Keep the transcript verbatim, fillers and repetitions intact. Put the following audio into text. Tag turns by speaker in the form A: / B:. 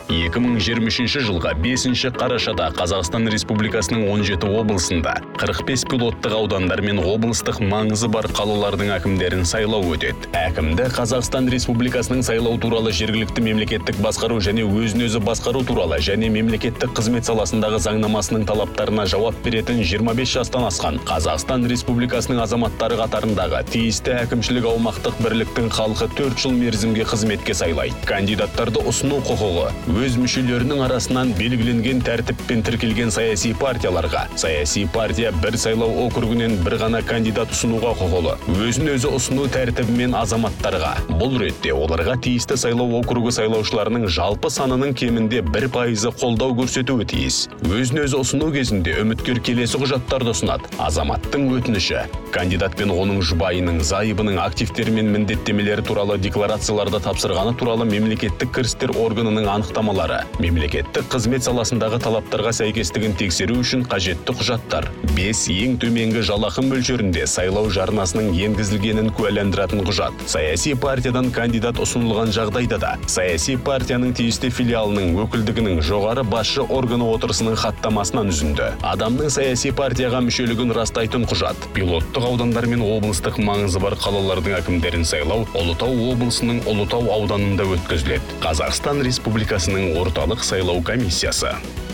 A: екі мың жиырма үшінші жылға бесінші қарашада Қазақстан Республикасының он жеті облысында қырық бес пилоттық аудандар мен облыстық маңызы бар қалалардың әкімдерін сайлау өтеді. Әкімді Қазақстан Республикасының сайлау туралы жергілікті мемлекеттік басқару және өзін-өзі басқару туралы және мемлекеттік қызмет саласындағы заңнамасының талаптарына жауап беретін жиырма бес жастан асқан Қазақстан Республикасының азаматтары қатарындағы тиісті әкімшілік аумақтық бірліктің халқы төрт жыл мерзімге қызметке сайлайды. Кандидаттарды ұсыну құқығы өз мүшелерінің арасынан белгіленген тәртіппен тіркелген саяси партияларға, саяси партия бір сайлау округінен бір ғана кандидат ұсынуға құқылы, өзін-өзі ұсыну тәртібімен азаматтарға. Бұл ретте оларға тиісті сайлау округі сайлаушыларының жалпы санының кемінде бір пайызы қолдау көрсетуі тиіс. Өзін-өзі ұсыну кезінде үміткер келесі құжаттарды ұсынады: азаматтың өтініші, кандидат пен оның жұбайының, зайыбының активтері мен міндеттемелері туралы декларацияларды тапсырғаны туралы мемлекеттік кірістер органының анықтамалары, мемлекеттік қызмет саласындағы талаптарға сәйкестігін тексеру үшін қажетті құжаттар. бес Ең төменгі жалақы мөлшерінде сайлау жарнасының енгізілгенін куәландыратын құжат. Саяси партиядан кандидат ұсынылған жағдайда да саяси партияның тиісті филиалының өкілдігінің жоғары басшы органы отырысының хаттамасынан үзінді. Адамның саяси партияға мүшелігін растайтын құжат. Пилоттық аудандар мен облыстық маңызы бар қалалардың әкімдерін сайлау Ұлытау облысының Ұлытау ауданында өткізіледі. Қазақстан Республикасының орталық сайлау комиссиясы.